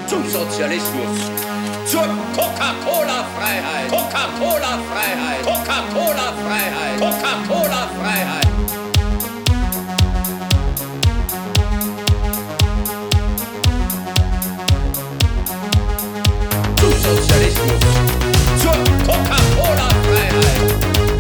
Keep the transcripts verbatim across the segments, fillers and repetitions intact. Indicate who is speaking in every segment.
Speaker 1: zum Sozialismus, zur Coca-Cola-Freiheit, Coca-Cola-Freiheit, Coca-Cola-Freiheit, Coca-Cola-Freiheit. Zum Sozialismus, zur Coca-Cola-Freiheit.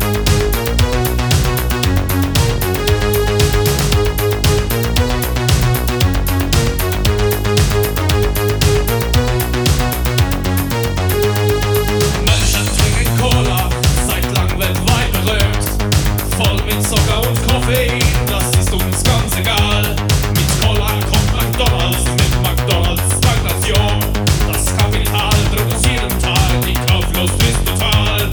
Speaker 2: Zucker und Koffein, das ist uns ganz egal. Mit Cola kommt McDonalds, mit McDonalds Stagnation. Das Kapital drückt uns jeden Tag, die Kauflust ist total.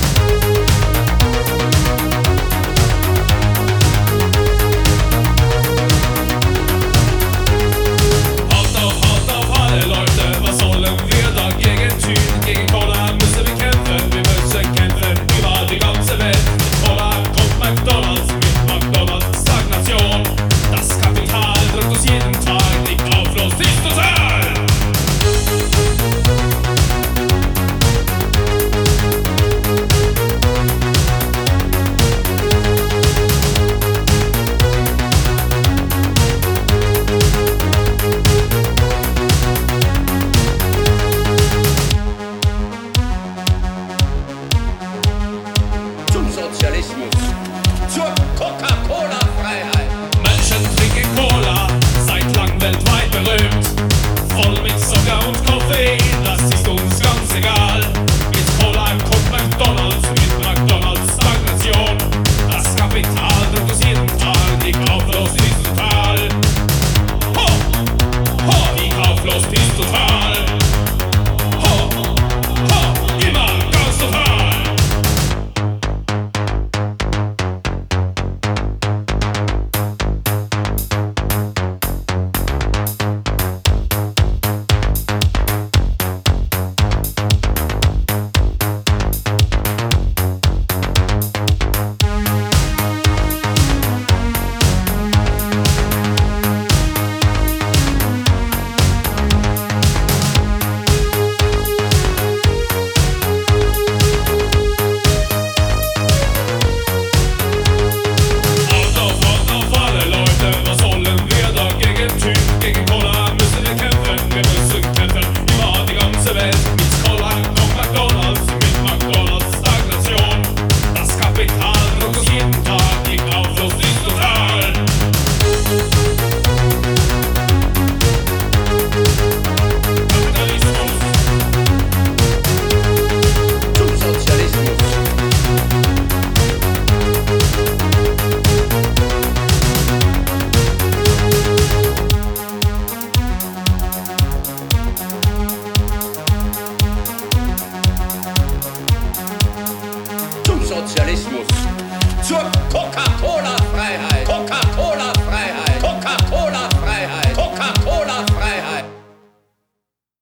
Speaker 2: Haut auf, haut auf alle Leute, was sollen wir dagegen tun? Gegen Cola müssen wir kämpfen, wir müssen kämpfen über die ganze Welt. Mit Cola kommt McDonalds.
Speaker 1: Sozialismus, zur Coca-Cola-Freiheit.
Speaker 2: Menschen trinken Cola, seit lang weltweit berühmt. Voll mit Zucker und Koffein, das ist uns ganz egal. Mit Cola kommt McDonalds, mit McDonalds Stagnation. Das Kapital drückt uns jeden Tag, die Kauflust ist total. Ho, ho, die Kauflust ist total. Ho, ho, immer ganz total. Gegen Cola müssen wir kämpfen, wir müssen kämpfen über die ganze Welt. Mit Cola kommt McDonalds, mit McDonalds Stagnation. Das Kapital drückt uns jeden Tag, die Kauflust ist total. Kapitalismus,
Speaker 1: zum Sozialismus. Sozialismus, zur Coca-Cola-Freiheit, Coca-Cola-Freiheit.